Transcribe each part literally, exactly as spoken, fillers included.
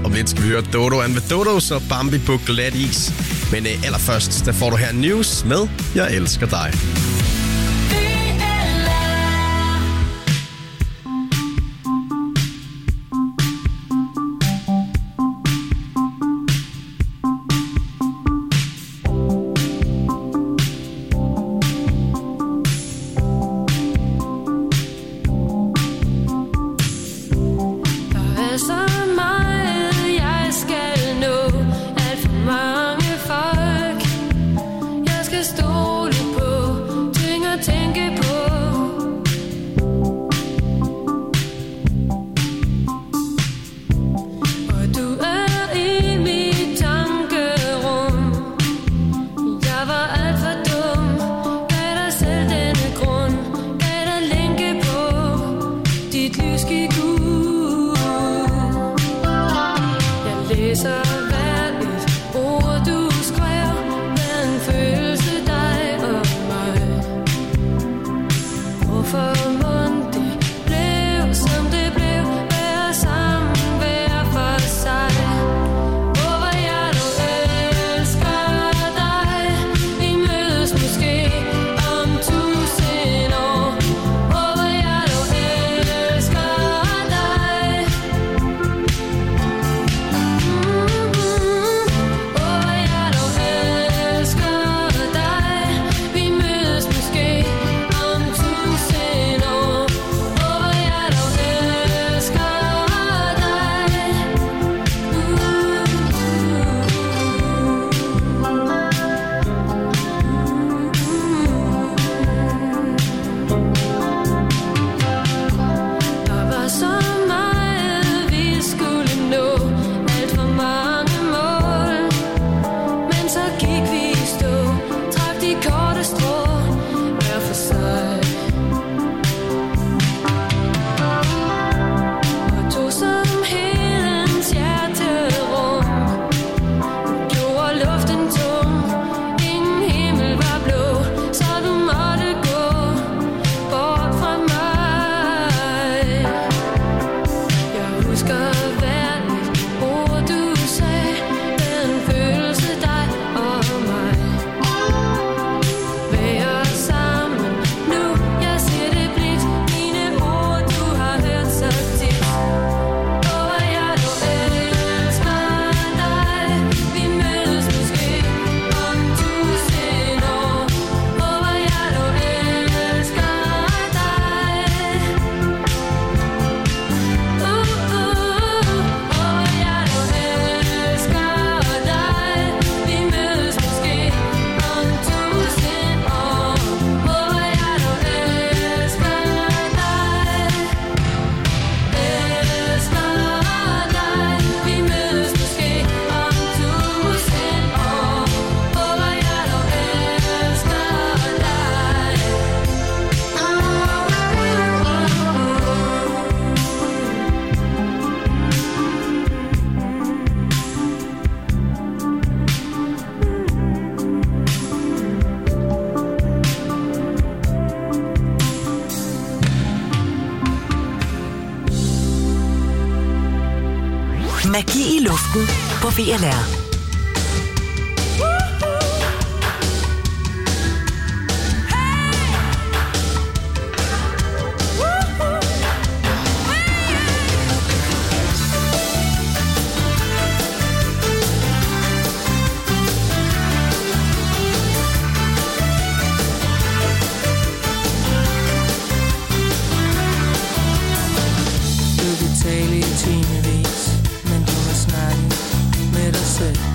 Om lidt skal vi høre Dodo and the Dodos og Bambi på glat is. Men øh, allerførst, der får du her news med Jeg elsker dig. Magi i luften på V L R. Du kan tale i timevis, men du må snakke med dig selv.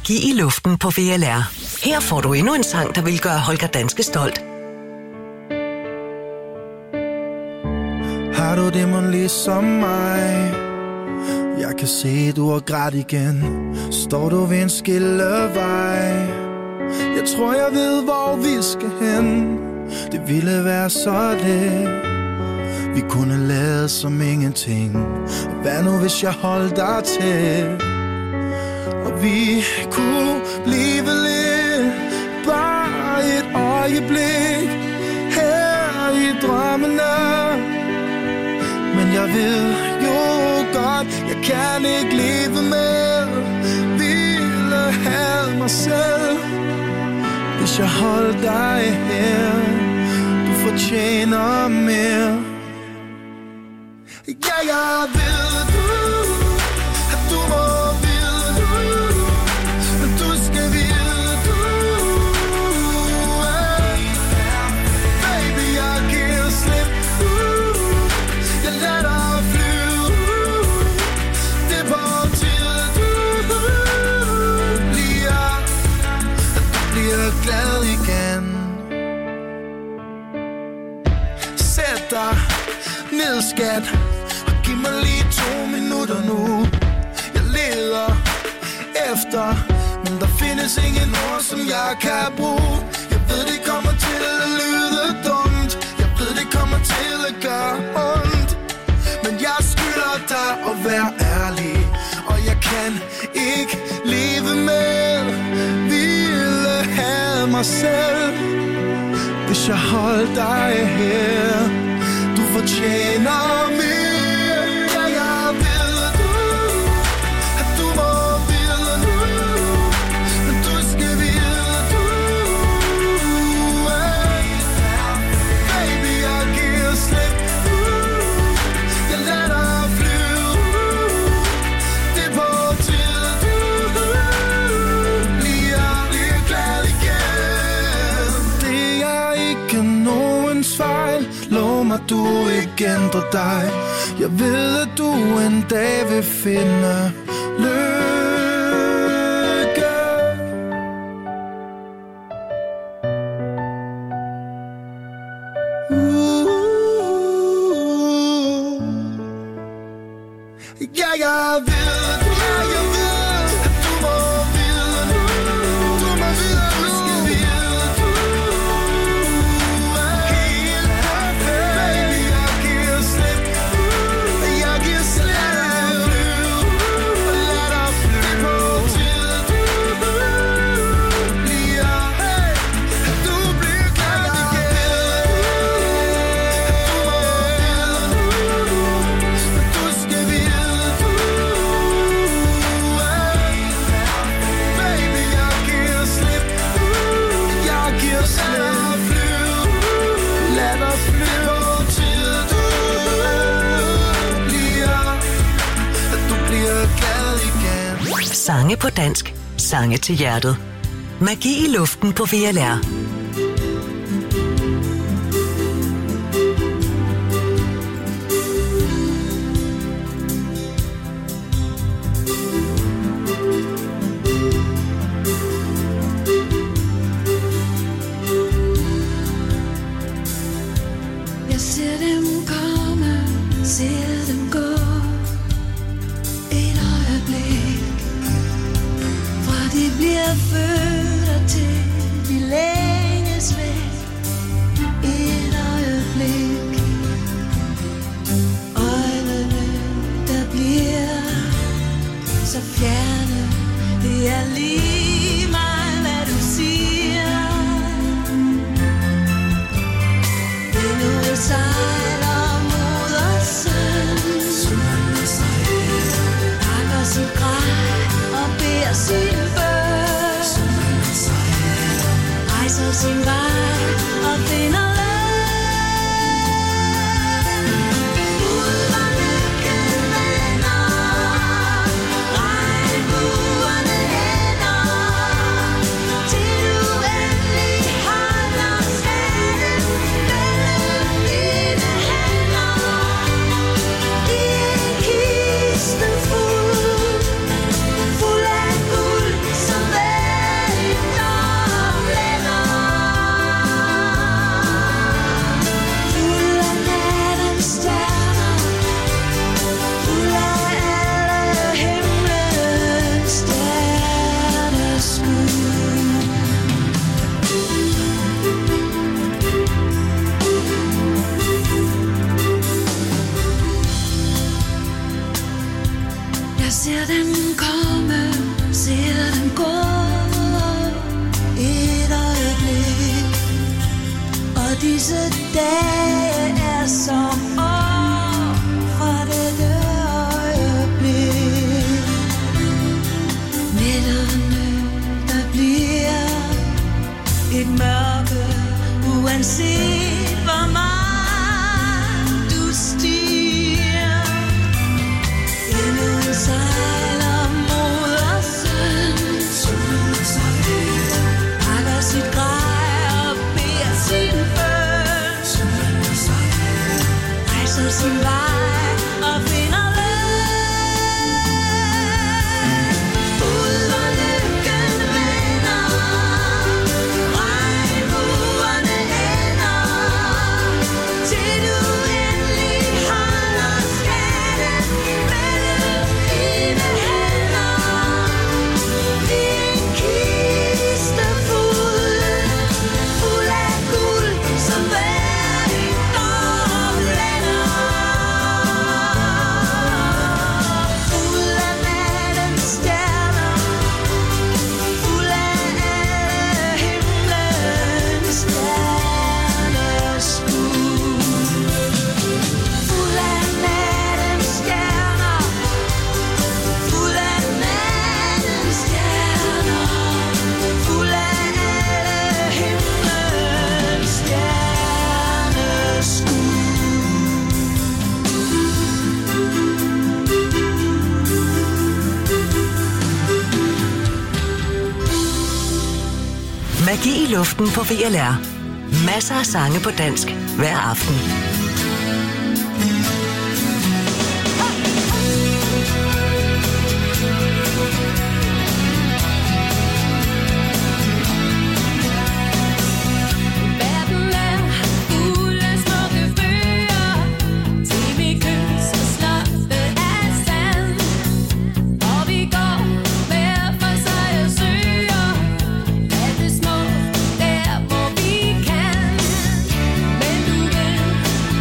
Magi i luften på V L R. Her får du endnu en sang, der vil gøre Holger Danske stolt. Har du det mon ligesom mig? Jeg kan se, du har grædt igen. Står du ved en skillevej? Jeg tror, jeg ved, hvor vi skal hen. Det ville være så let. Vi kunne lade som ingenting. Og hvad nu, hvis jeg holdt dig til? Og vi kunne blive lidt. Bare et øjeblik. Her i drømmene. Men jeg ved jo godt, jeg kan ikke leve med. Ville have mig selv, hvis jeg holdt dig her. Du fortjener mere. Ja, jeg ved du, at du må vide du, men du skal vide du. Baby, jeg giver slip. Jeg lader dig flyve. Det er på tide du bliver, at du bliver glad igen. Sæt dig ned, skat, og giv mig lige to minutter nu. Jeg leder efter, men der findes ingen ord, som jeg kan bruge. Jeg ved, det kommer til at lyde dumt. Jeg ved, det kommer til at gøre ondt. Men jeg skylder dig at være ærlig, og jeg kan ikke leve med. Ville have mig selv, hvis jeg holdt dig her. Du fortjener mere. Ja, jeg ved du, at du må vide nu, men du skal vide du. Baby, jeg giver slip. Jeg lader dig flyve. Det er på tide du bliver, bliver glad igen. Det er ikke nogens fejl. Lov mig, du ikke ændrer dig. Jeg ved, at du en dag vil finde lykke. Uh, ja, jeg ved, ja, jeg ved, at du må vide nu. Du må vide, du skal vide du. Helt perfekt. Baby, jeg giver slip. Jeg giver slip. Lad dig flyve. Det er på tide du bliver, at du bliver glad igen. At du må vide nu, men du skal vide du. Baby, jeg giver slip. Jeg giver slip. Lad dig flyve. Til du bliver, at du bliver glad igen. Sange på dansk. Sange til hjertet. Magi i luften på V L R. Jeg ser dem komme, ser dem gå. Et øjeblik, fra de bliver født og til de længes væk. Et øjeblik, øjnene der bliver så fjerne. Det er lige meget, hvad du siger. Endnu sejler mod os selv. Jeg ser den komme, ser den gå. Et øjeblik, og disse dage er som år fra dette øjeblik. Nætterne, der bliver et mørke, uanset hvor meget du stiger. Inden sejler modersøn, pakker sit grej og beder sin bøn, rejser sin vej og finder løn. Ud hvor lykken vender, regnbuerne ender, til du endelig holder skatten mellem dine hænder. I en kiste fuld, fuld af guld, som hver dit år blænder. Fuld af nattens stjerner, fuld af alle himlens stjerneskud. Fuld af nattens stjerner, fuld af nattens stjerner, fuld af alle himlens stjerneskud. Magi i luften på V L R. Masser af sange på dansk hver aften. Verden er fuld af smukke bøger, tv-kys og slotte af sand. Og vi går hver for sig og søger alt det smukke der, hvor vi kan. Men du ved,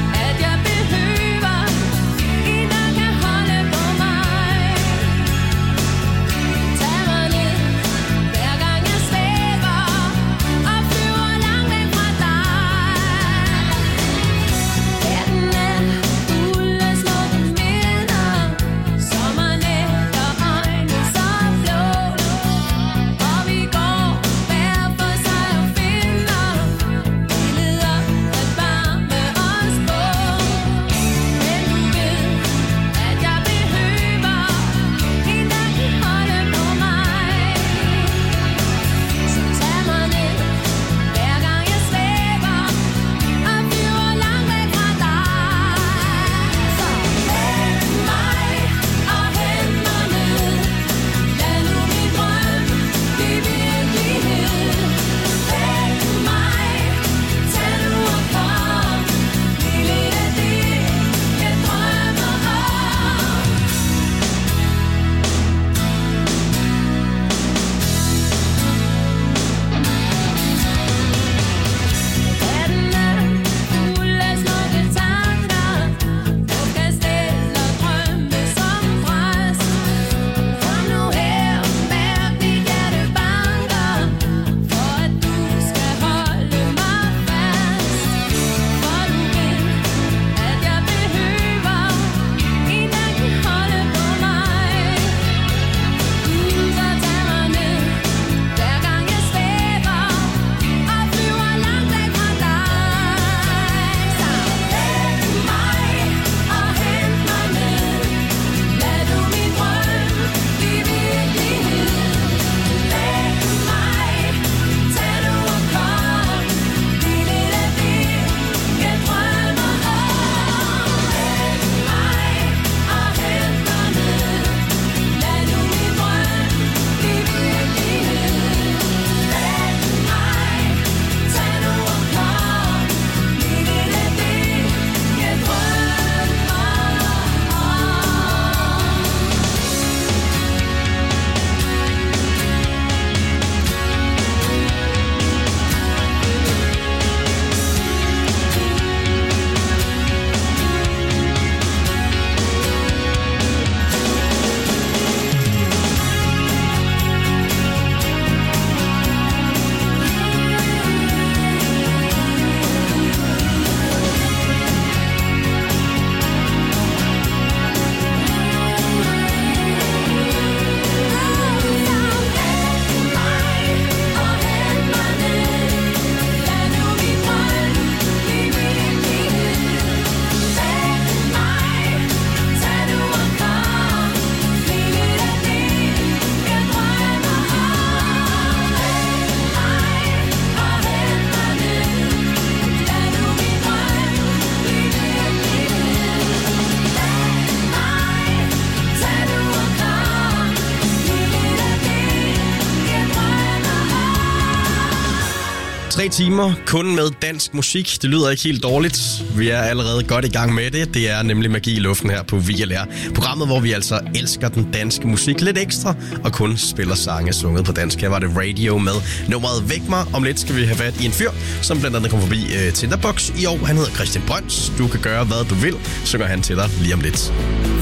Tre timer kun med dansk musik. Det lyder ikke helt dårligt. Vi er allerede godt i gang med det. Det er nemlig Magi i luften her på V L R. Programmet, hvor vi altså elsker den danske musik lidt ekstra og kun spiller sange sunget på dansk. Her var det Radio med nummeret Væk mig. Om lidt skal vi have fat i en fyr, som blandt andet kommer forbi øh, Tinderbox i år. Han hedder Christian Brøns. Du kan gøre, hvad du vil. Synger han til dig lige om lidt.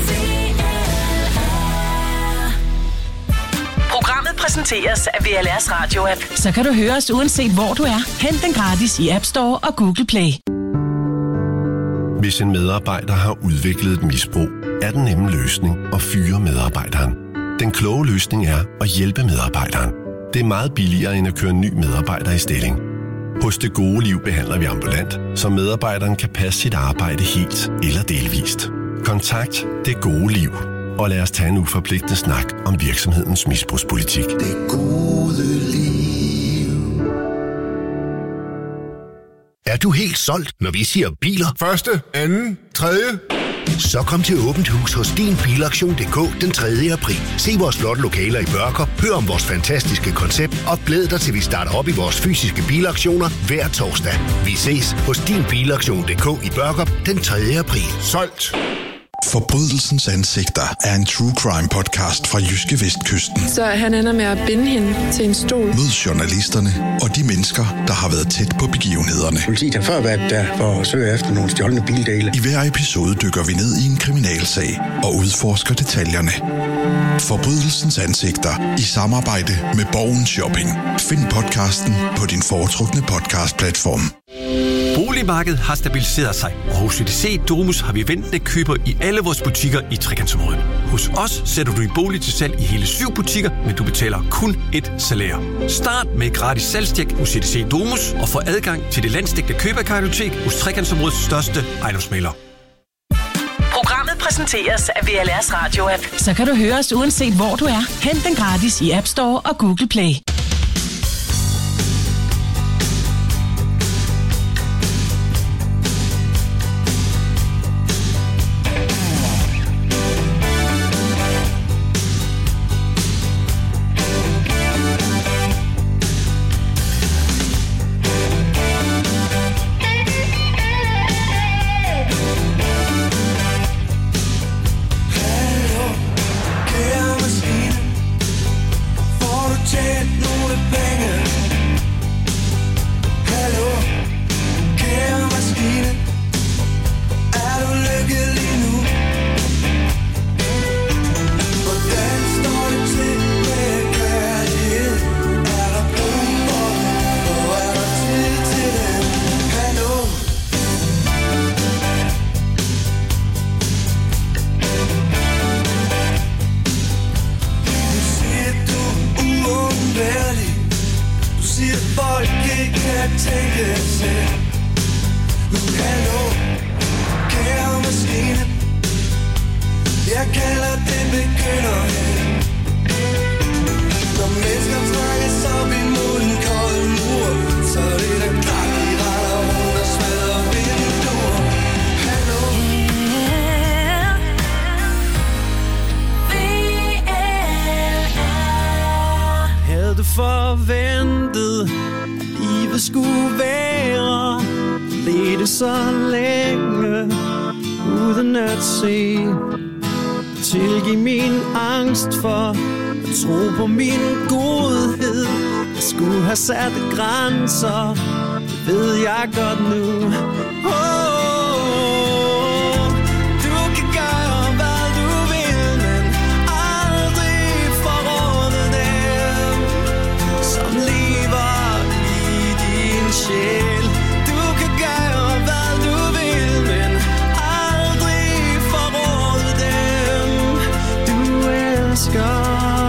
Programmet præsenteres af V L R's radio-app. Så kan du høre os uanset hvor du er. Hent den gratis i App Store og Google Play. Hvis en medarbejder har udviklet et misbrug, er den nemme løsning at fyre medarbejderen. Den kloge løsning er at hjælpe medarbejderen. Det er meget billigere end at køre en ny medarbejder i stilling. Hos Det Gode Liv behandler vi ambulant, så medarbejderen kan passe sit arbejde helt eller delvist. Kontakt Det Gode Liv, og lad os tage en uforpligtende snak om virksomhedens misbrugspolitik. Det gode liv. Er du helt solgt, når vi siger biler? Første, anden, tredje. Så kom til Åbent Hus hos din bilaktion punktum d k den tredje april. Se vores flotte lokaler i Børkop, hør om vores fantastiske koncept og glæd dig til vi starter op i vores fysiske bilaktioner hver torsdag. Vi ses hos din bilaktion punktum d k i Børkop den tredje april. Solgt. Forbrydelsens ansigter er en true crime podcast fra Jyske Vestkysten. Så han ender med at binde hende til en stol. Mød journalisterne og de mennesker, der har været tæt på begivenhederne. Politiet har før været der for at søge efter nogle stjålne bildele. I hver episode dykker vi ned i en kriminalsag og udforsker detaljerne. Forbrydelsens ansigter i samarbejde med Borgen Shopping. Find podcasten på din foretrukne podcastplatform. Boligmarkedet har stabiliseret sig, og hos C D C Domus har vi ventende køber i alle vores butikker i Trekantsområdet. Hos os sætter du din bolig til salg i hele syv butikker, men du betaler kun et salær. Start med et gratis salgstjek hos C D C Domus og få adgang til det landsdækkende køberkartotek hos Trekantsområdets største ejendomsmægler. Programmet præsenteres af V L R's radio-app. Så kan du høre os uanset hvor du er. Hent den gratis i App Store og Google Play. Forventet livet skulle være, ledte så længe uden at se. Tilgiv min angst for at tro på min godhed. Jeg skulle have sat grænser, det ved jeg godt nu. Oh. Du kan gøre, hvad du vil, men aldrig forråde dem, du elsker.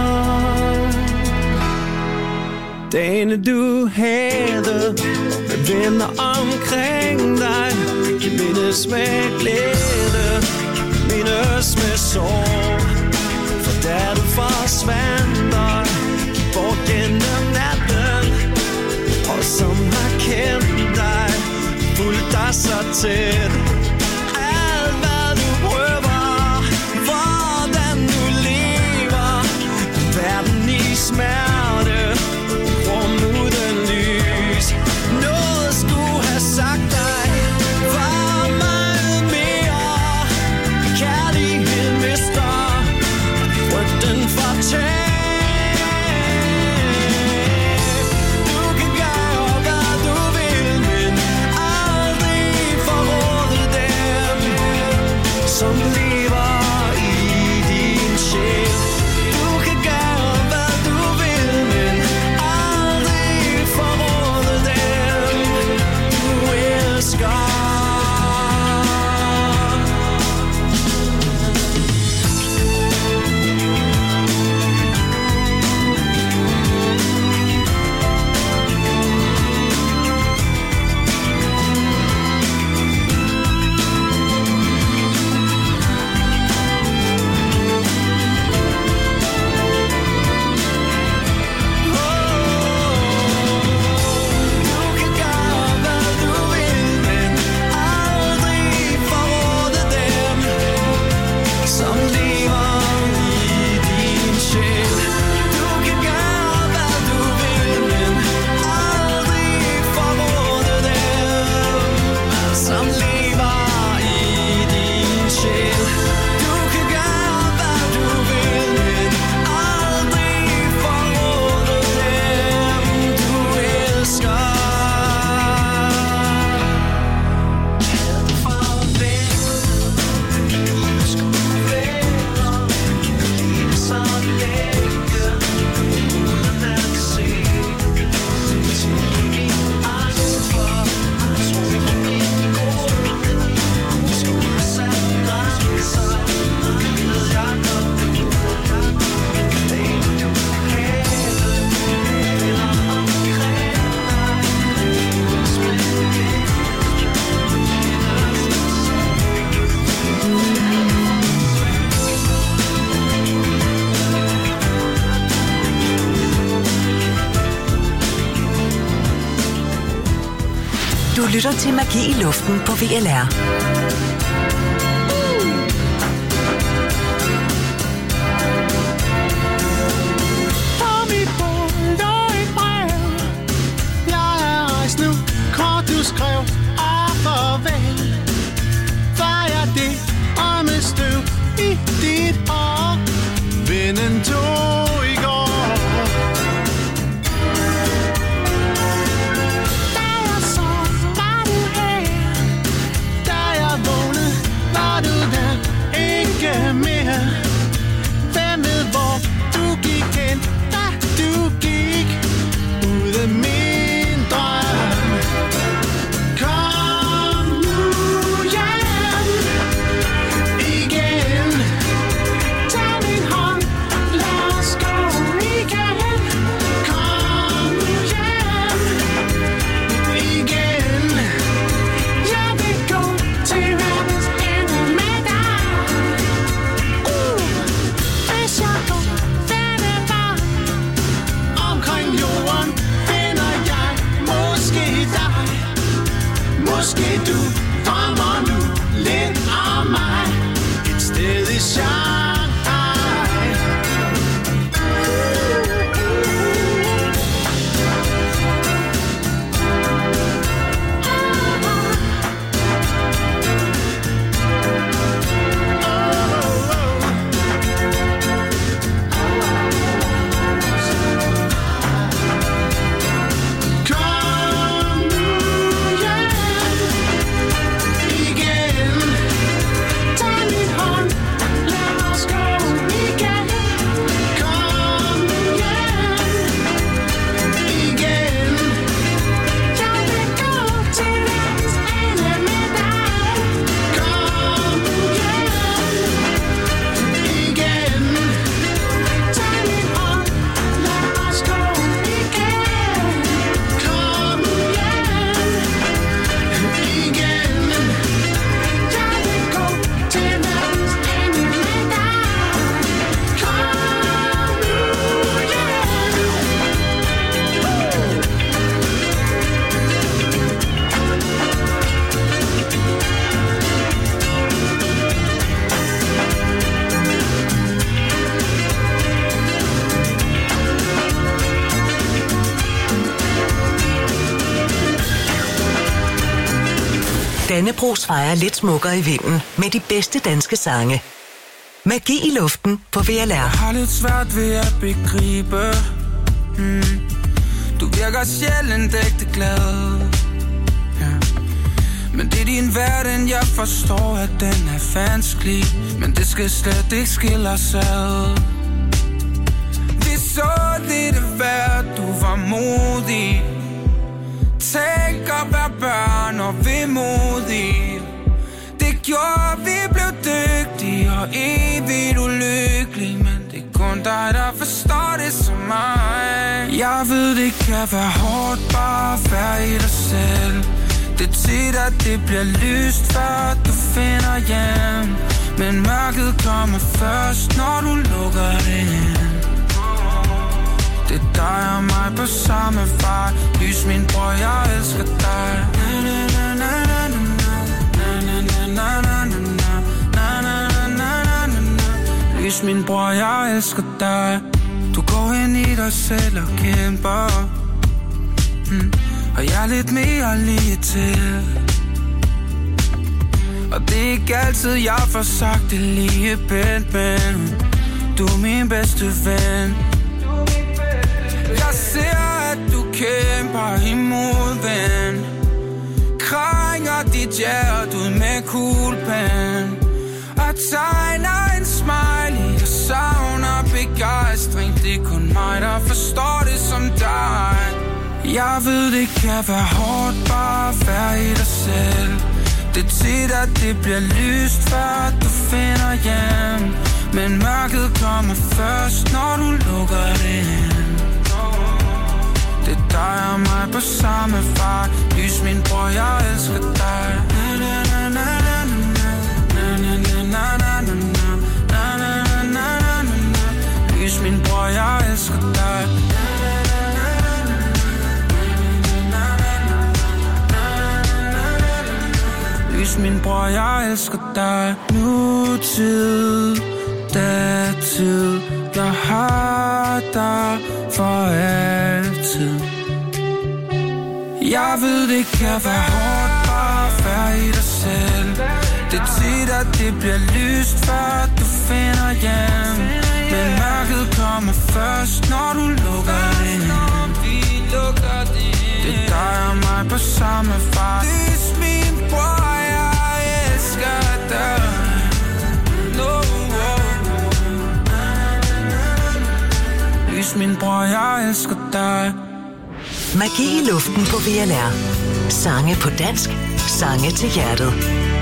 Dagene du havde med venner omkring dig, mindes med glæde, mindes med sorg. For da du forsvandt dig bort gennem natten, og som har kendt dig, fulgt dig så tæt. Alt hvad du prøver, hvordan du lever, verden i smerte, rum uden lys. No. lytter til Magi i Luften på V L R. Skrev og farvel. Var jeg det og med støv i dit år? Vinden tog i går. Da jeg sov, var du her. Da jeg vågnede, var du der ikke mere. Hvem ved hvor du gik hen, da du gik ud af min drøm. Måske du drømmer nu lidt om mig. Et sted i Shanghai. Dannebrogs fejrer lidt smukkere i vinden med de bedste danske sange. Magi i Luften på V L R. Jeg har lidt svært ved at begribe. hmm. Du virker sjældent ægte glad. ja. Men det er din verden, jeg forstår, at den er vanskelig. Men det skal slet ikke skille os ad. Vi så lidt af hvert, du var modig. Tænk at være børn og vemodige. Det gjorde, vi blev dygtige og evigt ulykkelige. Men det er kun dig, der forstår det som mig. Jeg ved, det kan være hårdt bare at være i dig selv. Det er tit, at det bliver lyst, før du finder hjem. Men mørket kommer først, når du lukker det ind. Det er dig og mig på samme vej. Lys min bror, jeg elsker dig. Lys min bror, jeg elsker dig. Du går ind i dig selv og kæmper. mm. Og jeg er lidt mere lige til. Og det er ikke altid, jeg får sagt det lige pænt, men du er min bedste ven. Jeg ser, at du kæmper imod, ven. Krænger dit hjerte ud med kuglepen. Og tegner en smiley. Jeg savner begejstring. Det er kun mig, der forstår det som dig. Jeg ved, det kan være hårdt bare at være i dig selv. Det er tit, at det bliver lyst, før du finder hjem. Men mørket kommer først, når du lukker det ind. Det er dig og mig på samme vej. Lys min bror, jeg elsker dig. Lys min bror, jeg elsker dig. bror, jeg elsker dig. Nutid, datid, jeg har dig for altid. Jeg ved, det kan være hårdt bare at være i dig selv. Det er tit, at det bliver lyst, før du finder hjem. Men mørket kommer først, når du lukker det ind. Det er dig og mig på samme fart. Lys min bror, jeg elsker dig. No, lys min bror, jeg elsker dig. Magi i luften på V L R. Sange på dansk, sange til hjertet.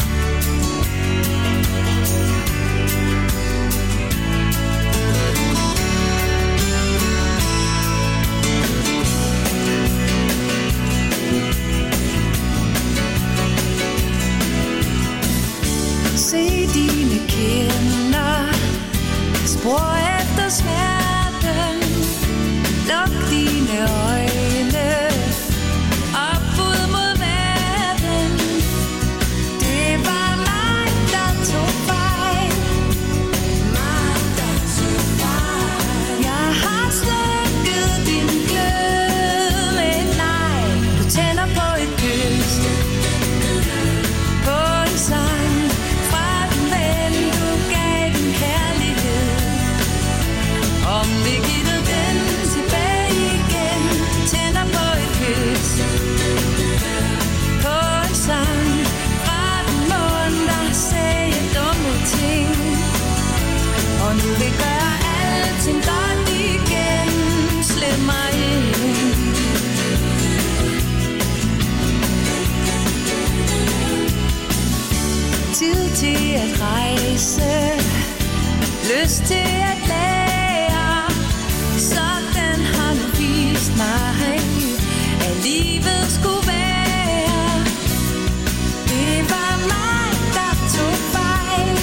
Se dine kinder, spor efter smerten. Luk dine øjne, op ud mod verden. Det var mig, der tog fejl. Mig, der tog fejl. Jeg har slukket din glød med et nej. Du tænder på et kys, på en sang. Om vi giver den tilbage igen, tænder på et kys, på en sang fra den mund, der sagde dumme ting. Og nu vil gøre alting godt igen, slip mig ind. Tid til at rejse, lyst til at lære. Sådan har du vist mig, at livet skulle være. Det var mig, der tog fejl.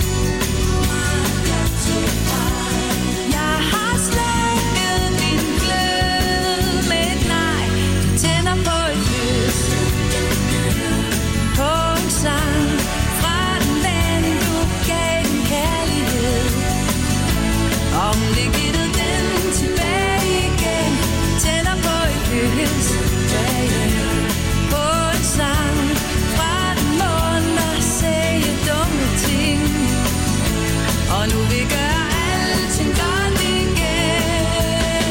Jeg har slukket din glød med et nej. Du tænder på et lys, på en sang fra den ven, du gav den kærlighed. Om vi giver den tilbage igen, tænder på et kys, på en sang fra den mund, der sagde dumme ting. Og nu vi gør alting godt igen.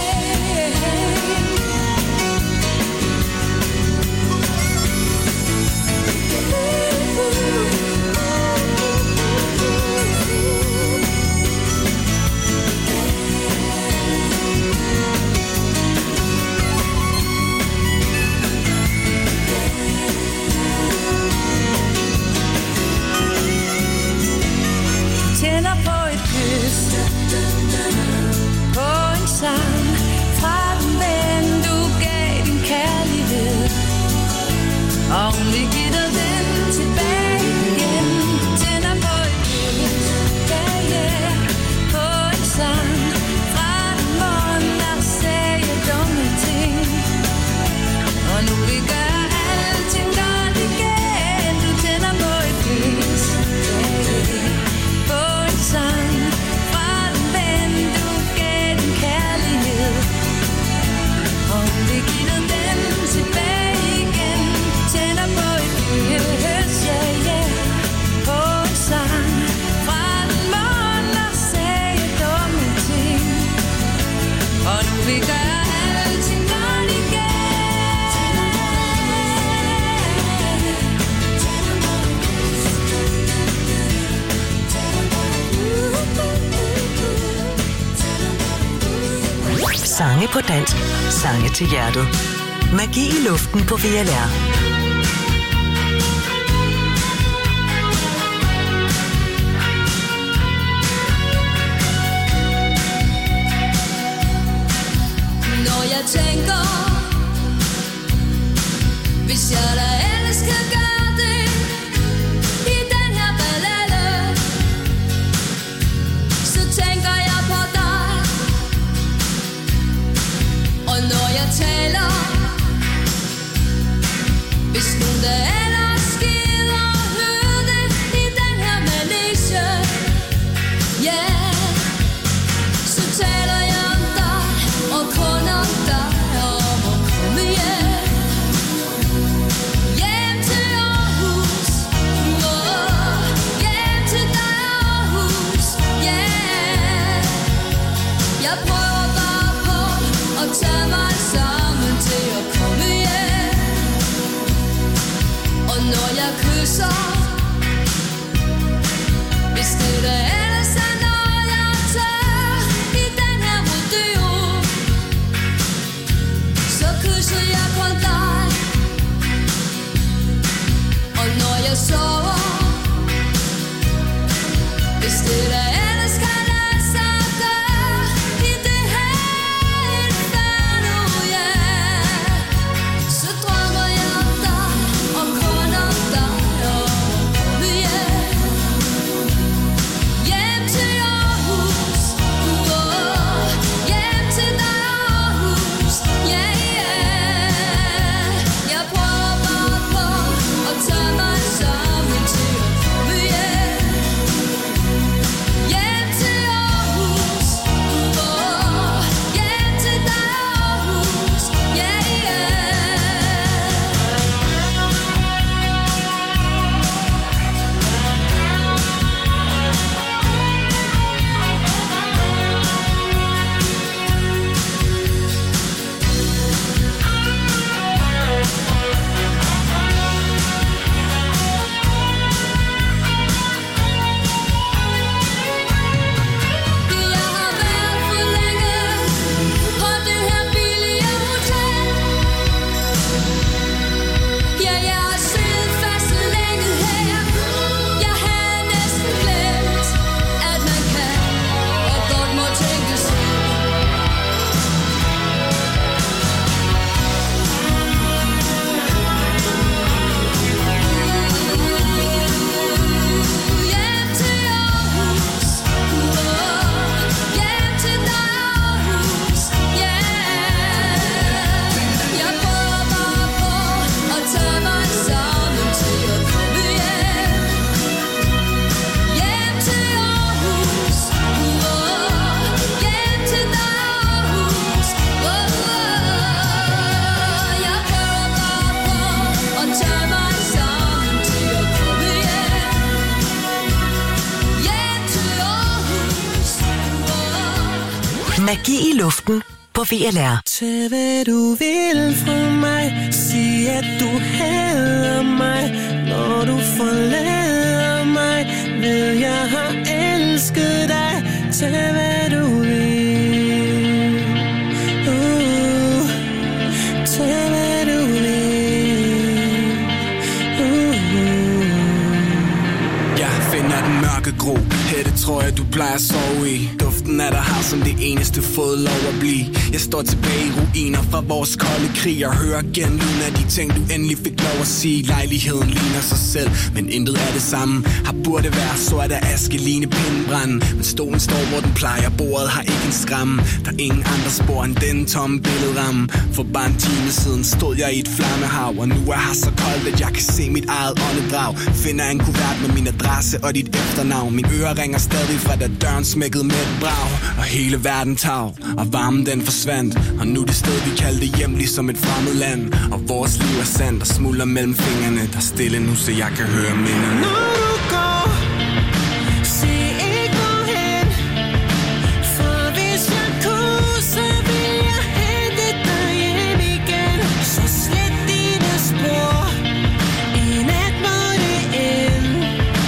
Tænder på et kys, på en sang fra den ven, du gav din kærlighed. Om vi giver den tilbage igen, tænder på et kys, yeah, yeah, på en sang fra den mund, der sagde dumme ting. Og nu vi gør alting godt igen, du tænder på et kys, yeah, yeah, på en sang fra den ven, du gav den kærlighed. Om vi giver den tilbage igen, tænder på et kys, yeah, yeah, på en sang fra den mund, der sagde dumme ting. Og nu vi gør alting godt igen. Sange på dansk, sange til hjertet. Magi i luften på V L R. Når jeg tænker, hvis jeg da ellers kan gøre det i den her ballade, så tænker jeg på dig. Og når jeg taler, Magi i luften på V L R. Tag hvad du vil fra mig. Sig at du hader mig. Når du forlader mig, ved jeg har elsket dig. Tag hvad du vil. Uh, tag hvad du vil. Uh. Jeg finder den mørke gro. Hætte tror jeg du plejer at sove i. Duften af dig har som det eneste fået lov at blive. Jeg står tilbage i ruiner fra vores kolde krig og hører igen lyden af de ting du endelig fik lov at sige. Lejligheden ligner sig selv, men intet er det samme. Har burde være sort af aske, ligne pindebranden. Men stolen står hvor den plejer, bordet har ikke en skræmme. Der er ingen andre spor end den tomme billedramme. For bare en time siden stod jeg i et flammehav, og nu er her så koldt at jeg kan se mit eget åndedrag. Finder en kuvert med min adresse og dit efternavn. Min ører ringer stadig fra da døren smækkede med et brag. Og hele verden tav, og varmen den forsvandt. Og nu det sted vi kaldte hjem ligesom et fremmed land. Og vores liv er sandt og smuldrer mellem fingrene. Der er stille nu så jeg kan høre minderne. Når du går, sig ikke hvorhen. For hvis jeg kunne, så vil jeg hente dig hjem igen. Så slet dine spor. I nat må det ende.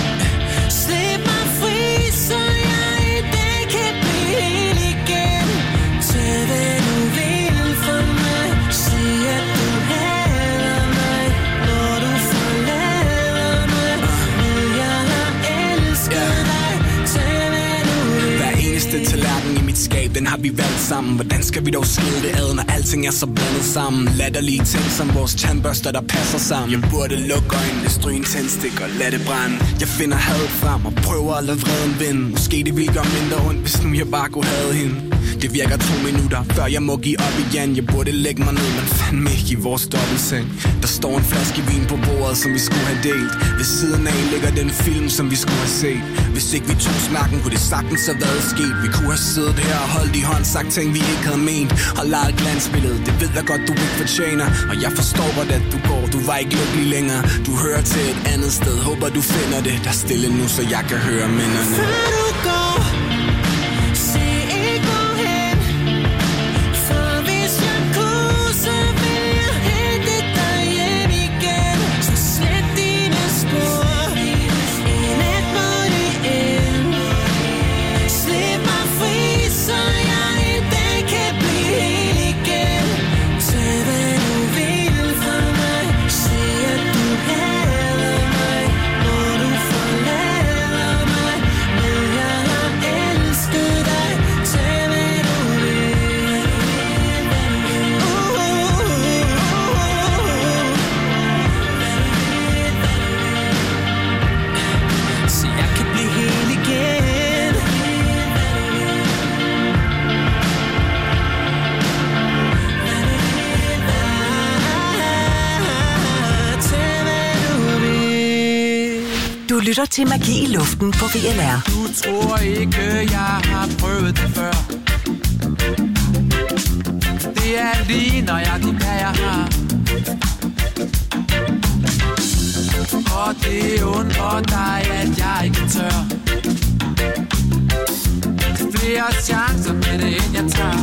Slip mig fri, så jeg i dag kan blive hel igen. Tag hvad du vil fra mig. Sig at du hader mig. Når du forlader mig, vil jeg have elsket dig. Tag hvad du vil. Hver eneste tallerken i mit skab, den har vi valgt sammen. Hvordan skal vi dog skille det ad, når alting er så blandet sammen? Latterlige ting som vores tandbørster, der passer sammen. Jeg burde lukke øjnene, stryge en tændstik og lade det brænde. Jeg finder hadet frem og prøver at lade vreden vinde. Måske det ville gøre mindre ondt, hvis nu jeg bare kunne have hende. Det virker to minutter, før jeg må give op igen. Jeg burde lægge mig ned, men fandme ikke i vores dobbeltseng. Der står en flaske vin på bordet, som vi skulle have delt. Ved siden af ligger den film, som vi skulle have set. Hvis ikke vi tog snakken, kunne det sagtens have været sket. Vi kunne have siddet her og holdt i hånd, sagt ting vi ikke havde ment. Og leget glansbillede, det ved jeg godt du ikke fortjener. Og jeg forstår godt at du går, du var ikke lykkelig længere. Du hører til et andet sted, håber du finder det. Der er stille nu, så jeg kan høre minderne. Før du går, sig ikke hvorhen. For hvis jeg kunne, så vil jeg hente dig hjem igen. Så slet dine spor. I nat må det ende. Slip mig fri, så jeg i dag kan blive hel igen. Tag hvad du vil fra mig. Sig at du hader mig. Når du forlader mig, vil jeg have elsket dig. Tag hvad du vil. Så jeg kan blive hel igen. Tag hvad du vil. Du lytter til Magi i luften på V L R. Du tror ikke, jeg har prøvet det før. Det er lige nøjagtigt, hvad jeg har. Og det undrer dig, at jeg ikke tør. Flere chancer med det, end jeg tager.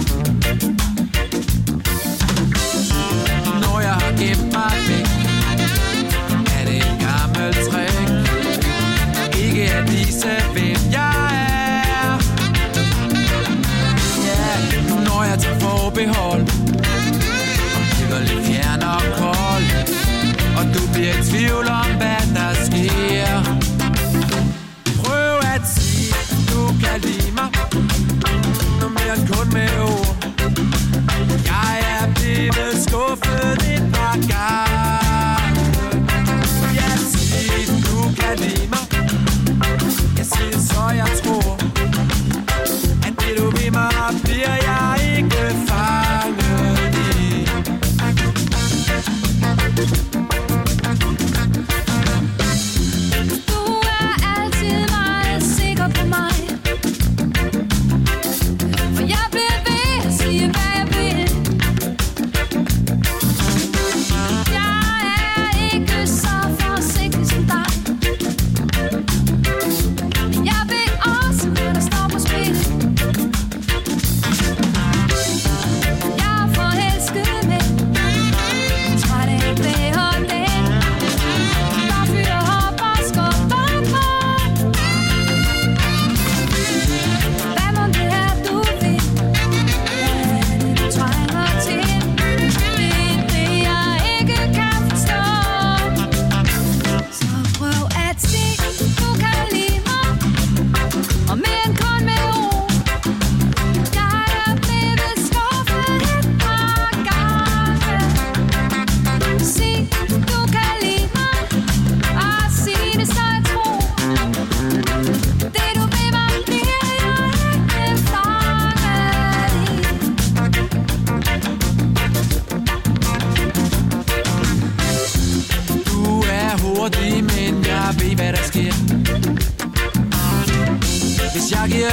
Når jeg har gemt mig væk, er det en gammel trick. Ikke at vise, hvem jeg er. Ja, når jeg tager forbehold og bliver lidt fjern og kold, og du bliver i tvivl om, hvad der sker. Prøv at sige, du kan lide mig.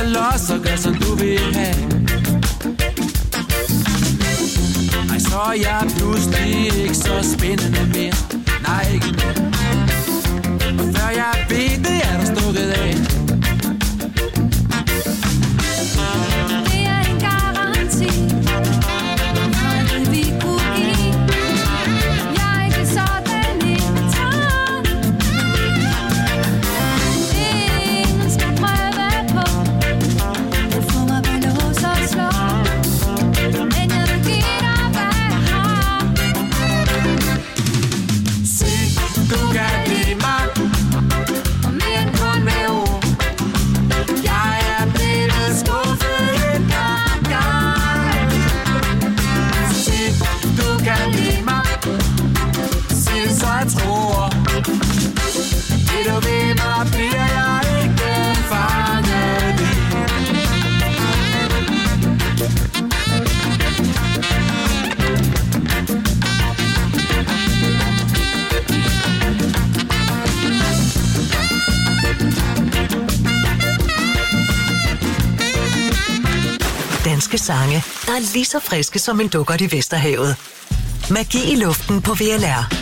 giver los og gør som du vil have. Ej, så er jeg pludselig ikke så spændende mere. Nej, ikke mere. Og før jeg ved det, er der stukket af. Det er en garanti. Noget vi kunne give. Jeg er ikke sådan en tang. Ingen skal prøve på. Det får mig på lås og slå. Men jeg vil give dig, hvad jeg har. Se, du kan lide mig. Og mere end kun med ord. Jeg er blevet skuffet en gang gang. Se, du kan lide mig. Se, så jeg tror. Det du ved mig, bliver jeg ikke fanget i. Danske sange, der er lige så friske som en dukkert i Vesterhavet. Magi i luften på V L R.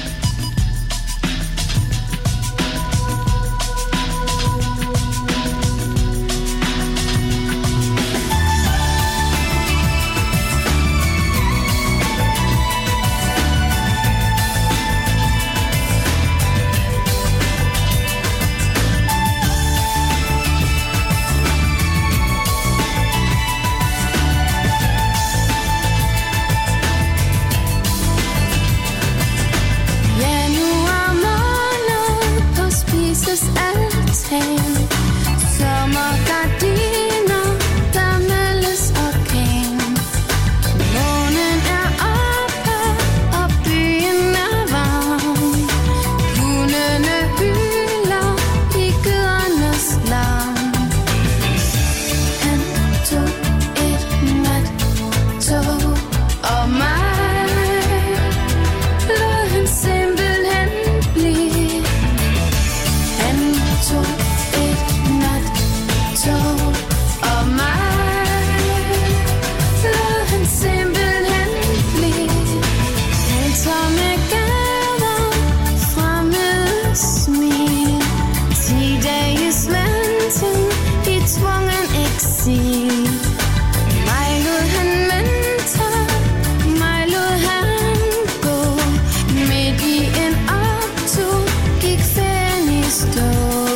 Januar måned på spisesaltan. Sommergardiner, der meldes orkan. Månen er oppe, og byen er varm. Hundene hyler i gydernes larm. Han tog et nattog, og mig lod han simpelthen blive. Han tog et nattog, og mig lod han simpelthen blive. Han tager med gaver, fremmede smil. Ti dages venten i tvungen eksil. Mig lod han vente, mig lod han gå. Midt i en optur gik ferien i stå.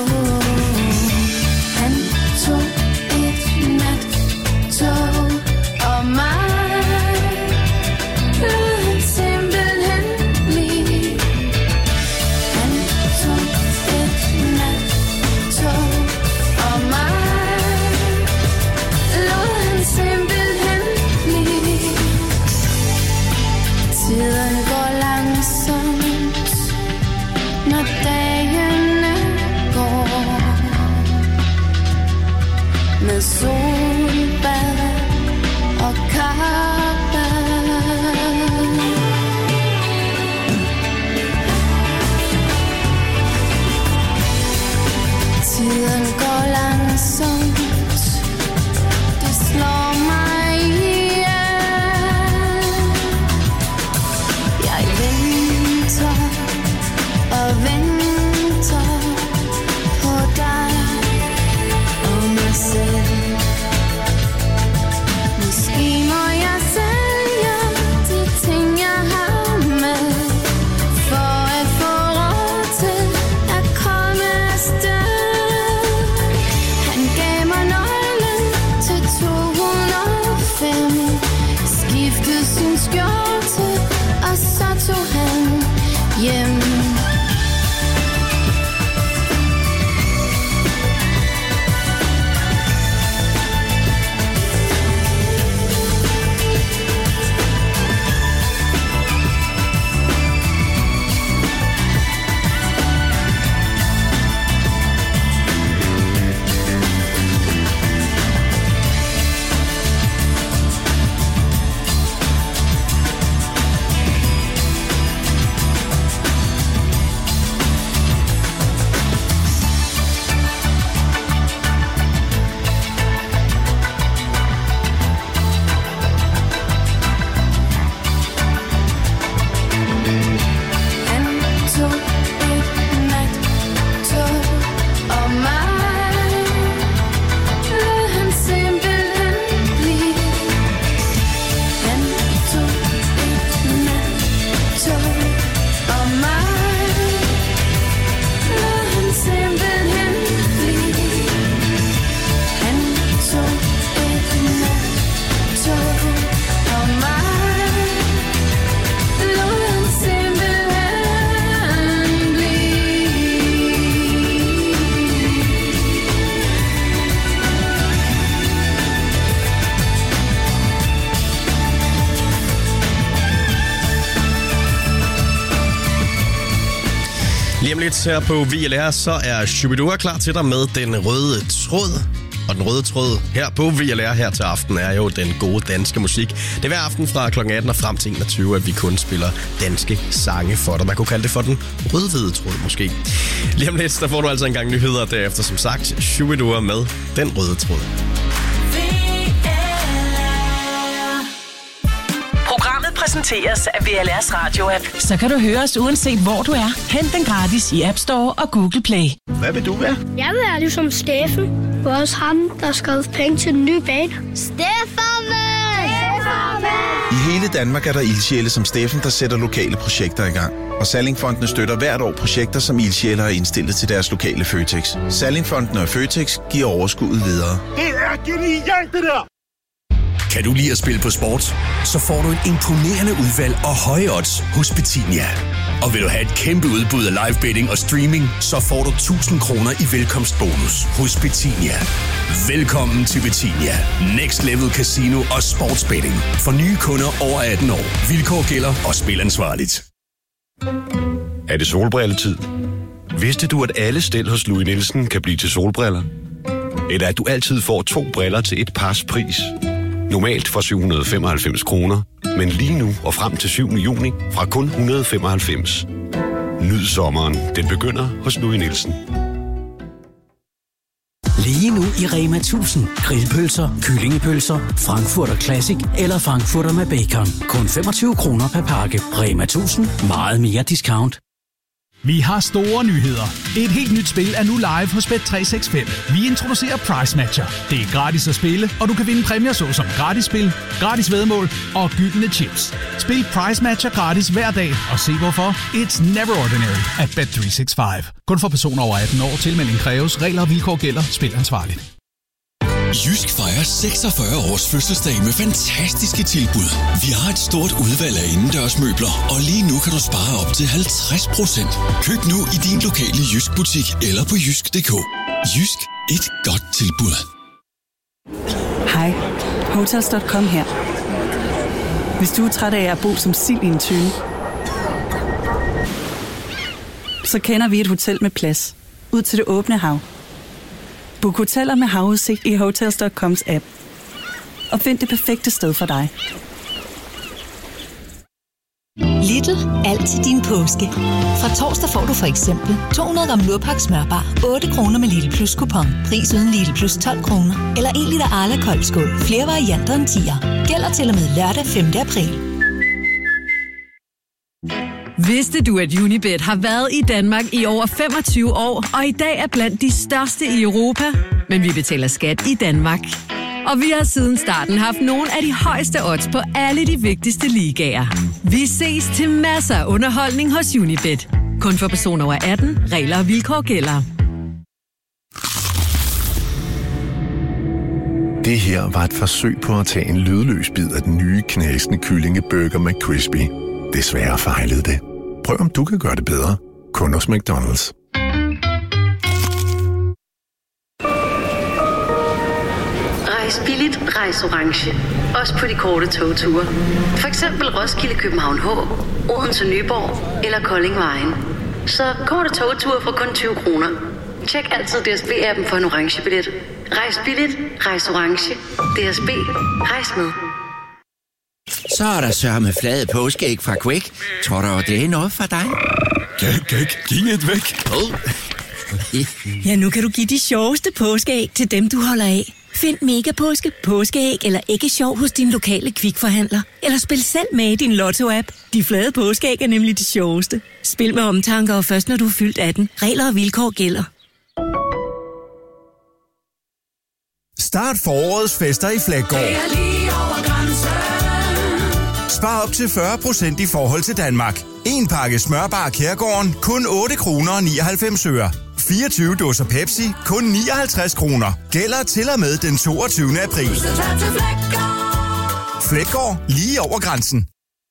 Han tog et nattog, og mig lod han simpelthen blive. Han tog et nattog, og mig lod han simpelthen blive. Tiden går langsomt, når dagene går. Med solbad og kaffe. Tiden går langsomt, det slår mig ihjel. Jeg venter og venter på dig og mig selv. lidt her på V L R, så er Shubidua klar til dig med den røde tråd. Og den røde tråd her på V L R her til aften er jo den gode danske musik. Det er hver aften fra klokken atten og frem til enogtyve, at vi kun spiller danske sange for dig. Man kunne kalde det for den rød-hvide tråd måske. Lige om lidt, der får du altså en gang nyheder derefter. Som sagt, Shubidua med den røde tråd. Programmet præsenteres af V L R's radio-app. Så kan du høre os uanset hvor du er. Hent den gratis i App Store og Google Play. Hvad vil du være? Jeg vil være ligesom Steffen. Også ham, der har skrevet penge til den nye bane. Steffen! I hele Danmark er der ildsjæle som Steffen, der sætter lokale projekter i gang. Og Sallingfondene støtter hvert år projekter, som ildsjæle har indstillet til deres lokale Føtex. Sallingfondene og Føtex giver overskuddet videre. Det er genialt, det der! Kan du lide at spille på sport? Så får du et imponerende udvalg og høje odds hos Betinia. Og vil du have et kæmpe udbud af live betting og streaming, så får du tusind kroner i velkomstbonus hos Betinia. Velkommen til Betinia. Next Level Casino og Sportsbetting. For nye kunder over atten år. Vilkår gælder og spil ansvarligt. Er det solbrilletid? Vidste du, at alle stel hos Louis Nielsen kan blive til solbriller? Eller at du altid får to briller til et pars pris? Normalt for syv hundrede og femoghalvfems kroner, men lige nu og frem til syvende juni fra kun et hundrede og femoghalvfems. Nyd sommeren. Den begynder hos Louis Nielsen. Lige nu i Rema tusind. Grillpølser, kyllingepølser, Frankfurter Classic eller Frankfurter med bacon. Kun femogtyve kroner per pakke. Rema tusind. Meget mere discount. Vi har store nyheder. Et helt nyt spil er nu live hos Bet tre seks fem. Vi introducerer Price Matcher. Det er gratis at spille, og du kan vinde præmier såsom gratis spil, gratis væddemål og gyldne chips. Spil Price Matcher gratis hver dag, og se hvorfor. It's never ordinary at Bet tre seks fem. Kun for personer over atten år. Tilmelding kræves. Regler og vilkår gælder. Spil ansvarligt. Jysk fejrer seksogfyrre års fødselsdag med fantastiske tilbud. Vi har et stort udvalg af indendørsmøbler, og lige nu kan du spare op til halvtreds procent. Køb nu i din lokale Jysk butik eller på jysk punktum d k. Jysk, et godt tilbud. Hej, Hotels punktum com her. Hvis du er træt af at bo som sild i en tønde, så kender vi et hotel med plads ud til det åbne hav. Book hoteller med havudsigt i Hotels punktum coms app. Og find det perfekte sted for dig. Lidl. Altid din påske. Fra torsdag får du for eksempel to hundrede gram Lurpak smørbar, otte kroner med Lidl Plus kupon. Pris uden Lidl Plus tolv kroner. Eller en liter Arla koldskål. Flere varianter end tier. Gælder til og med lørdag femte april. Vidste du, at Unibet har været i Danmark i over femogtyve år, og i dag er blandt de største i Europa? Men vi betaler skat i Danmark. Og vi har siden starten haft nogle af de højeste odds på alle de vigtigste ligaer. Vi ses til masser af underholdning hos Unibet. Kun for personer over atten. Regler og vilkår gælder. Det her var et forsøg på at tage en lydløs bid af den nye knasende kyllingeburger McCrispy. Desværre fejlede det. Prøv om du kan gøre det bedre. Kun hos McDonald's. Rejs billigt, rejs orange. Også på de korte togture. For eksempel Roskilde, København H, Odense, Nyborg eller Kolding Vejen. Så korte togture for kun tyve kroner. Tjek altid D S B-appen for en orange billet. Rejs billigt, rejs orange. D S B, rejs med. Så er der sørme flade påskeæg fra Quake. Tror du, det er noget for dig? Gæk, gæk, giv et væk. Ja, nu kan du give de sjoveste påskeæg til dem, du holder af. Find Mega Påske, påskeæg eller æggesjov hos din lokale Kvikforhandler. Eller spil selv med i din Lotto-app. De flade påskeæg er nemlig de sjoveste. Spil med omtanke og først når du er fyldt atten. Regler og vilkår gælder. Start forårets fester i Flækgaard. Spar op til fyrre procent i forhold til Danmark. En pakke smørbar Kærgården, kun otte kroner og nioghalvfems øre. fireogtyve dåser Pepsi, kun nioghalvtreds kroner. Gælder til og med den toogtyvende april. Flækgaard, lige over grænsen.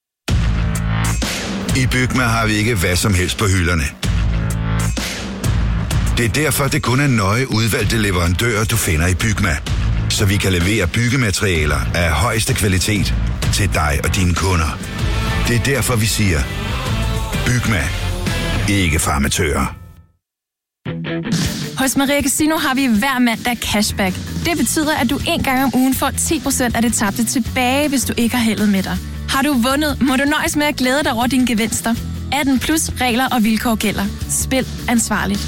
I Bygma har vi ikke hvad som helst på hylderne. Det er derfor, det kun er nøje udvalgte leverandører, du finder i Bygma. Så vi kan levere byggematerialer af højeste kvalitet til dig og dine kunder. Det er derfor, vi siger, Bygma. Ikke farmatører. Hos Maria Casino har vi hver mandag cashback. Det betyder, at du en gang om ugen får ti procent af det tabte tilbage, hvis du ikke har heldet med dig. Har du vundet, må du nøjes med at glæde dig over dine gevinster. atten plus regler og vilkår gælder. Spil ansvarligt.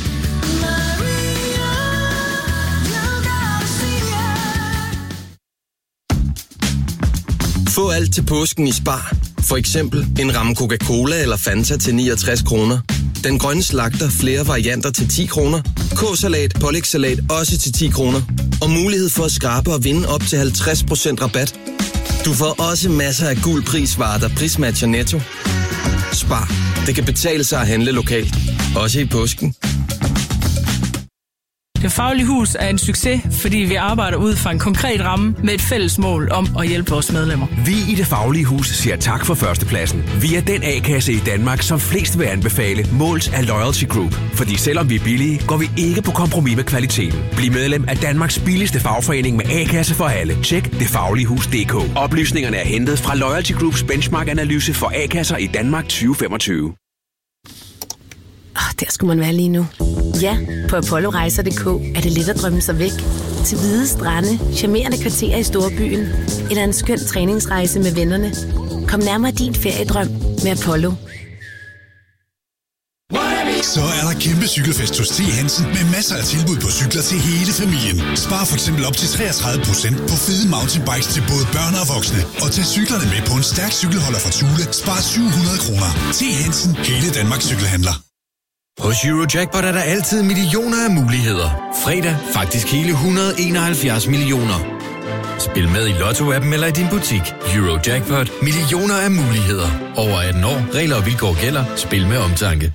Få alt til påsken i Spar. For eksempel en ramme Coca-Cola eller Fanta til niogtres kroner. Den grønne slagter flere varianter til ti kroner. K-salat, pålægssalat også til ti kroner. Og mulighed for at skrabe og vinde op til halvtreds procent rabat. Du får også masser af gul prisvarer, der prismatcher Netto. Spar. Det kan betale sig at handle lokalt. Også i påsken. Det Faglige Hus er en succes, fordi vi arbejder ud fra en konkret ramme med et fælles mål om at hjælpe vores medlemmer. Vi i Det Faglige Hus siger tak for førstepladsen. Vi er den A-kasse i Danmark, som flest vil anbefale, målt af Loyalty Group. Fordi selvom vi er billige, går vi ikke på kompromis med kvaliteten. Bliv medlem af Danmarks billigste fagforening med A-kasse for alle. Tjek det faglige hus punktum d k. Oplysningerne er hentet fra Loyalty Groups benchmark-analyse for A-kasser i Danmark tyve femogtyve. Oh, der skulle man være lige nu. Ja, på apollorejser punktum d k er det let at drømme sig væk. Til hvide strande, charmerende kvarterer i storbyen, eller en skøn træningsrejse med vennerne. Kom nærmere din feriedrøm med Apollo. Så er der kæmpe cykelfest hos T. Hansen med masser af tilbud på cykler til hele familien. Spar for eksempel op til treogtredive procent på fede mountainbikes til både børn og voksne. Og tag cyklerne med på en stærk cykelholder fra Thule. Spar syv hundrede kroner. T. Hansen, hele Danmarks cykelhandler. Hos Eurojackpot er der altid millioner af muligheder. Fredag faktisk hele et hundrede og enoghalvfjerds millioner. Spil med i Lotto-appen eller i din butik. Eurojackpot. Millioner af muligheder. Over atten år. Regler og vilkår gælder. Spil med omtanke.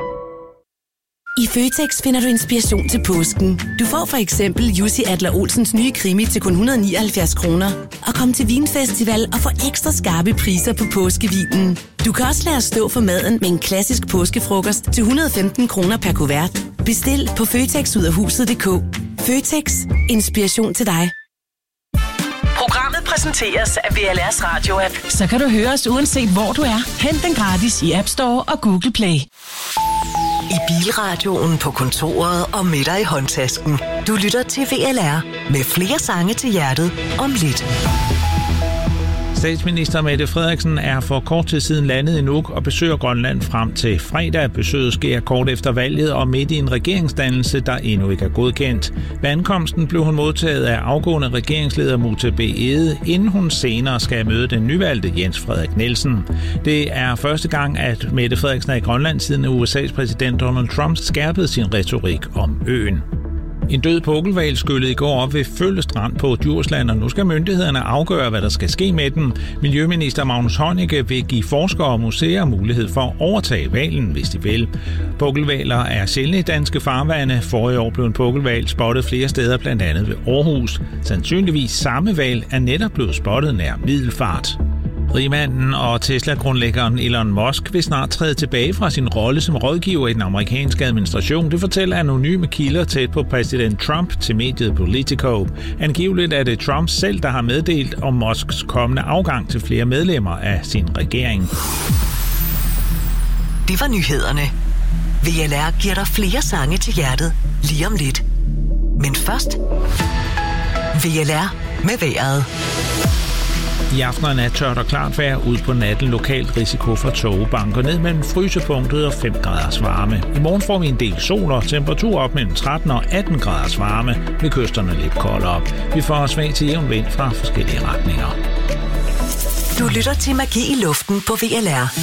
I Føtex finder du inspiration til påsken. Du får for eksempel Jussi Adler-Olsens nye krimi til kun et hundrede og nioghalvfjerds kroner. Og kom til Vinfestival og få ekstra skarpe priser på påskevinen. Du kan også lade os stå for maden med en klassisk påskefrokost til et hundrede og femten kroner per kuvert. Bestil på føtex ud af huset punktum d k. Føtex. Inspiration til dig. Programmet præsenteres af V L R's radio-app. Så kan du høre os uanset hvor du er. Hent den gratis i App Store og Google Play. I bilradioen, på kontoret og med dig i håndtasken. Du lytter til V L R med flere sange til hjertet om lidt. Statsminister Mette Frederiksen er for kort tid siden landet i Nuuk og besøger Grønland frem til fredag. Besøget sker kort efter valget og midt i en regeringsdannelse, der endnu ikke er godkendt. Ved ankomsten blev hun modtaget af afgående regeringsleder Mute B. Egede, inden hun senere skal møde den nyvalgte Jens Frederik Nielsen. Det er første gang, at Mette Frederiksen er i Grønland siden U S A's præsident Donald Trump skærpede sin retorik om øen. En død pukkelhval skyllede i går op ved Følle Strand på Djursland, og nu skal myndighederne afgøre, hvad der skal ske med den. Miljøminister Magnus Heunicke vil give forskere og museer mulighed for at overtage hvalen, hvis de vil. Pukkelhvaler er sjældne i danske farvande. Forrige år blev en pukkelhval spottet flere steder, blandt andet ved Aarhus. Sandsynligvis samme hval er netop blevet spottet nær Middelfart. Rigmanden og Tesla-grundlæggeren Elon Musk vil snart træde tilbage fra sin rolle som rådgiver i den amerikanske administration. Det fortæller anonyme kilder tæt på præsident Trump til mediet Politico. Angiveligt er det Trump selv, der har meddelt om Musks kommende afgang til flere medlemmer af sin regering. Det var nyhederne. V L R giver dig flere sange til hjertet lige om lidt. Men først V L R med vejret. I aften og nat tørt og klart vejr, ud på natten lokalt risiko for tågebanker ned mellem frysepunktet og fem graders varme. I morgen får vi en del sol og temperatur op mellem tretten og atten graders varme, ved kysterne lidt koldere. Vi får svag til jævn vind fra forskellige retninger. Du lytter til Magi i luften på V L R.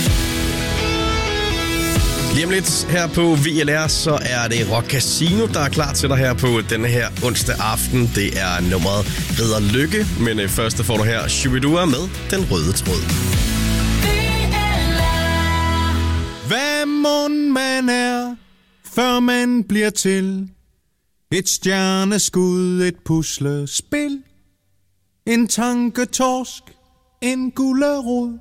Lige om lidt her på V L R, så er det Rock Casino, der er klar til dig her på denne her onsdag aften. Det er nummeret Ridder Lykke, men først får du her Shubidua med Den Røde Tråd. Hvad mon man er, før man bliver til? Et stjerneskud, et puslespil, en tanketorsk, en gulerod.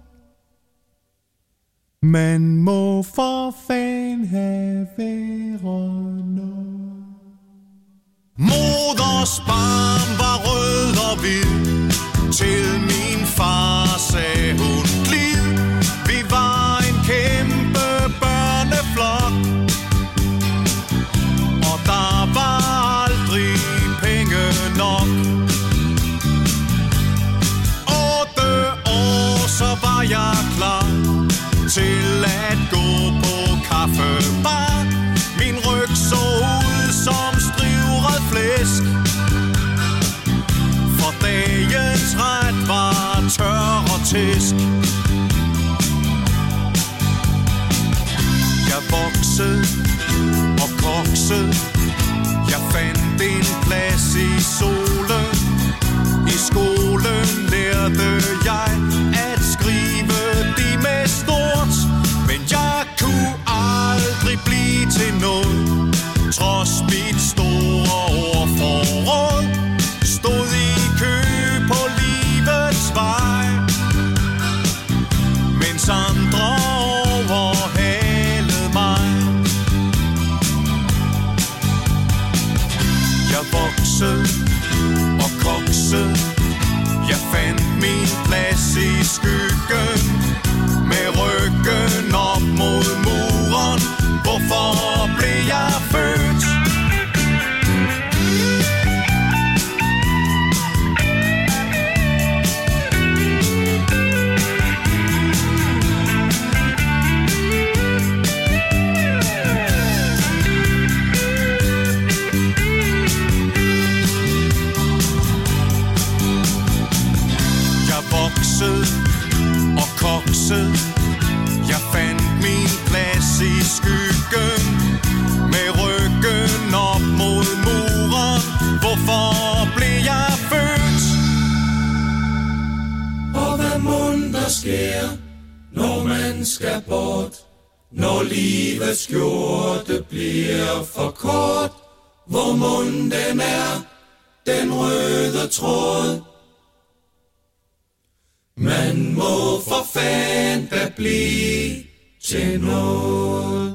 Man må for fan have været noget. Moders barm var rød og hvid, til min far sagde hun glid. Vi var en kæmpe børneflok, og der var jeg klar til at gå på kaffebar. Min ryg så ud som strivret flæsk, for dagens ret var tør og tæsk. Jeg voksede og koksede, jeg fandt en plads i solen. I skolen lærte jeg at skrive de med stort, men jeg kunne aldrig blive til noget, trods mit store ordforråd. Stod i kø på livets vej, mens andre overhalede mig. Jeg voksede og koksede, jeg fandt min plads i skyggen, med ryggen op mod muren. Hvorfor blev jeg født? Og koksede, jeg fandt min plads i skyggen, med ryggen op mod muren. Hvorfor blev jeg født? Og hvad mon der sker, når man skal bort, når livets skjorte bliver for kort? Hvor mon den er, den røde tråd? Man må for fanden da blive til noget.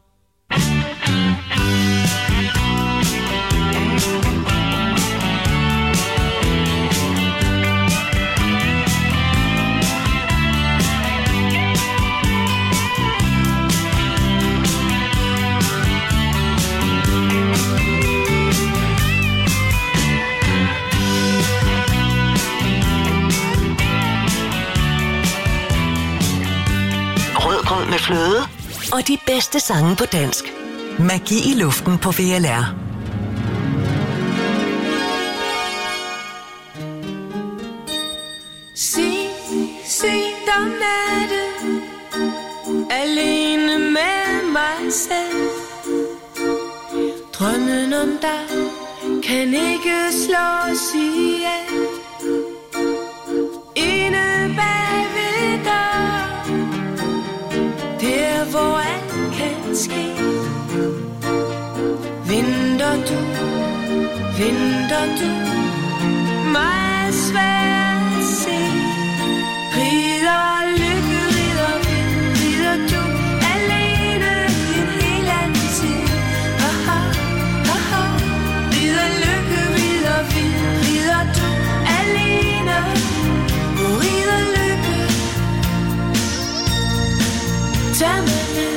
Med fløde og de bedste sange på dansk. Magi i luften på V L R. Se, se dig natte, alene med mig selv. Drømmen om dig kan ikke slås ihjel. Inde bag ved dig, der hvor alt kan ske. Venter du, venter du mig svært at se. Rider lykke, rider vind, rider du alene en hel anden tid. Aha, aha. Rider lykke, rider vind, rider du alene. Rider lykke, tag mig med.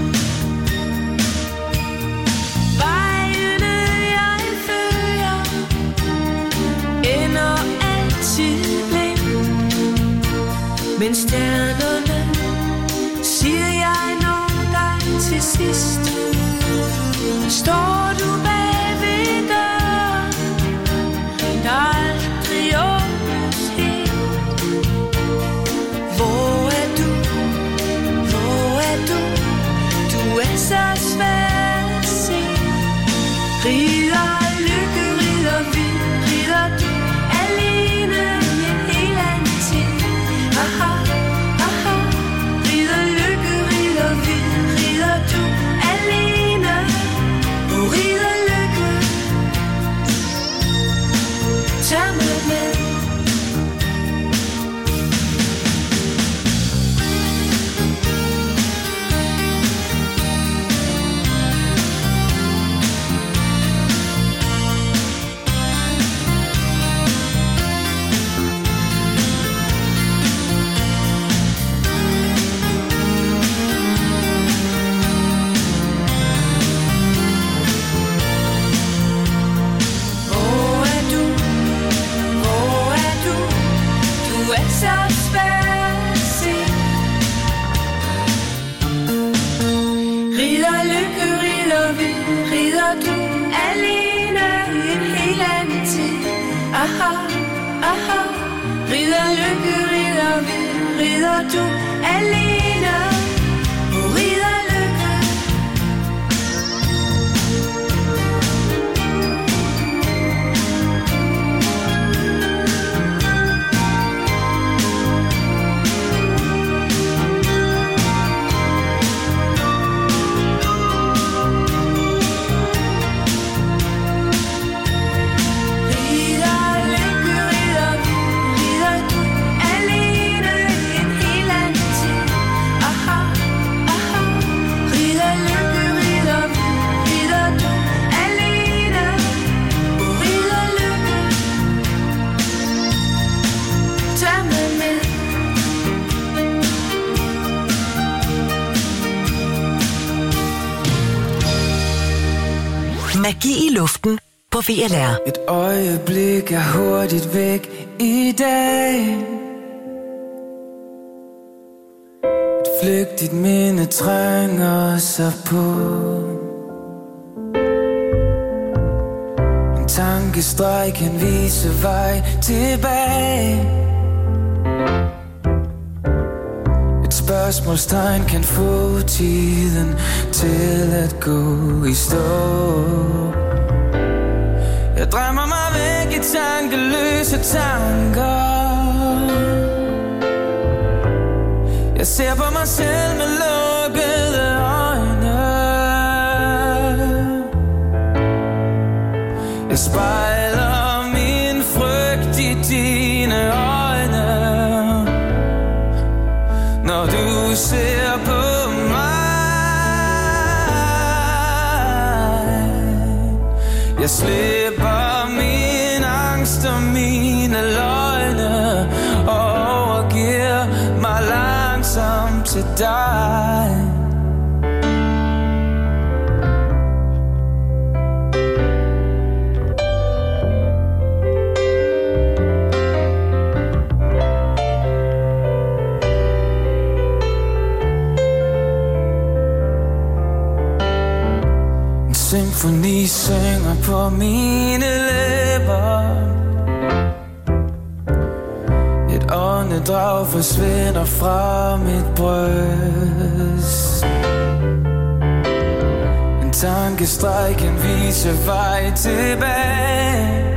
Vejene jeg følger ender altid blind, men stjernerne siger jeg når dig til sidst. Står du bag ved døren, der aldrig åbnes helt. Hvor er du? Hvor er du? Du er så svær at se. Rider lykke, rider vind, rider du alene i en hel anden tid. Aha, aha. Rider lykke, rider vild, rider du alene. Rider lykke. Magi i luften på V L R. Et øjeblik er hurtigt væk i dag. Et flygtigt minde trænger sig på. En tankestreg kan vise vej tilbage. Et spørgsmålstegn kan få tiden til at gå i stå. Jeg drømmer mig væk i tankeløse tanker. Jeg ser på mig selv med lukkede øjne. Jeg spejler min frygt i dine øjne. Når du ser på mig, jeg slipper min angst og mine løgne og overgiver mig langsomt til dig. Symfoni synger på mine læber. Et åndedrag forsvinder fra mit bryst. En tankestreg kan vise vej tilbage.